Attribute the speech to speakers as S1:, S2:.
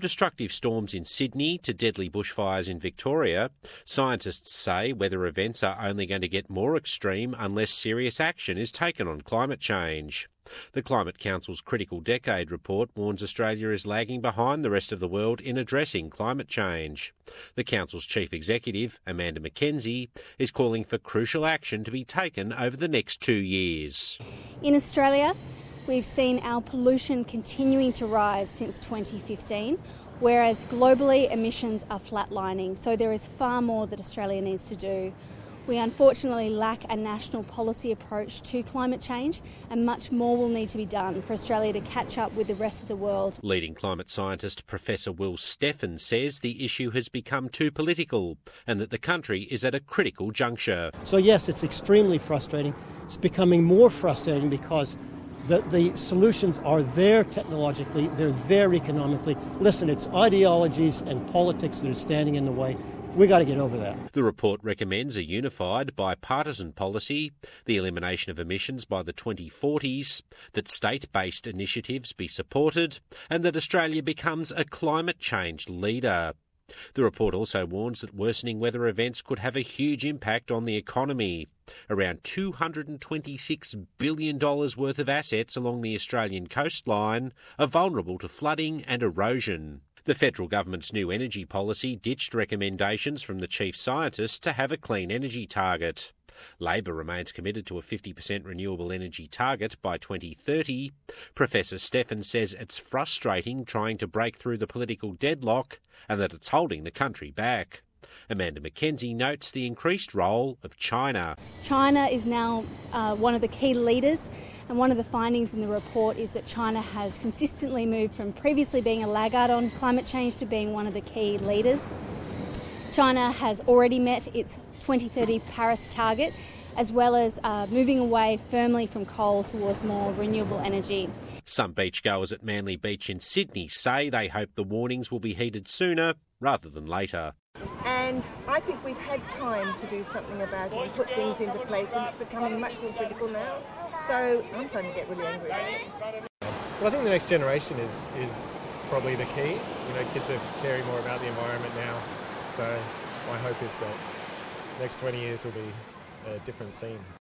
S1: destructive storms in Sydney to deadly bushfires in Victoria, scientists say weather events are only going to get more extreme unless serious action is taken on climate change. The Climate Council's Critical Decade report warns Australia is lagging behind the rest of the world in addressing climate change. The Council's Chief Executive, Amanda Mackenzie, is calling for crucial action to be taken over the next 2 years.
S2: In Australia, we've seen our pollution continuing to rise since 2015, whereas globally emissions are flatlining, so there is far more that Australia needs to do. We unfortunately lack a national policy approach to climate change, and much more will need to be done for Australia to catch up with the rest of the world.
S1: Leading climate scientist Professor Will Steffen says the issue has become too political and that the country is at a critical juncture.
S3: So yes, it's extremely frustrating. It's becoming more frustrating because the solutions are there technologically, they're there economically. Listen, it's ideologies and politics that are standing in the way. We got to get over that.
S1: The report recommends a unified bipartisan policy, the elimination of emissions by the 2040s, that state-based initiatives be supported, and that Australia becomes a climate change leader. The report also warns that worsening weather events could have a huge impact on the economy. Around $226 billion worth of assets along the Australian coastline are vulnerable to flooding and erosion. The federal government's new energy policy ditched recommendations from the chief scientist to have a clean energy target. Labor remains committed to a 50% renewable energy target by 2030. Professor Steffen says it's frustrating trying to break through the political deadlock and that it's holding the country back. Amanda Mackenzie notes the increased role of China.
S2: China is now one of the key leaders, and one of the findings in the report is that China has consistently moved from previously being a laggard on climate change to being one of the key leaders. China has already met its 2030 Paris target, as well as moving away firmly from coal towards more renewable energy.
S1: Some beachgoers at Manly Beach in Sydney say they hope the warnings will be heeded sooner rather than later.
S4: And I think we've had time to do something about it and put things into place, and it's becoming much more critical now. So I'm starting to get really angry about it.
S5: Well, I think the next generation is probably the key. You know, kids are caring more about the environment now. So my hope is that the next 20 years will be a different scene.